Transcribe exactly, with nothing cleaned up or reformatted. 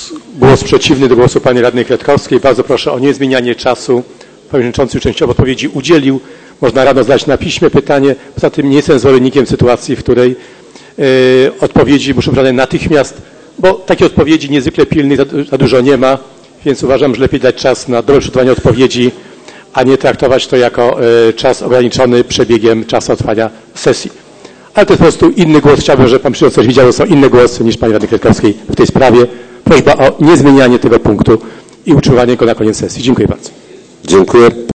głos przeciwny do głosu pani radnej Kwiatkowskiej. Bardzo proszę o niezmienianie czasu. Pan przewodniczący częściowo odpowiedzi udzielił. Można rano zadać na piśmie pytanie. Poza tym nie jestem zwolennikiem sytuacji, w której yy, odpowiedzi muszą być natychmiast, bo takiej odpowiedzi niezwykle pilnej za, za dużo nie ma, więc uważam, że lepiej dać czas na dobre przygotowanie odpowiedzi, a nie traktować to jako yy, czas ograniczony przebiegiem czasu trwania sesji. Ale to jest po prostu inny głos. Chciałbym, żeby pan przewodniczący widział, że są inne głosy niż pani radnej Kwiatkowskiej w tej sprawie. Prośba o niezmienianie tego punktu i utrzymywanie go na koniec sesji. Dziękuję bardzo. Dziękuję.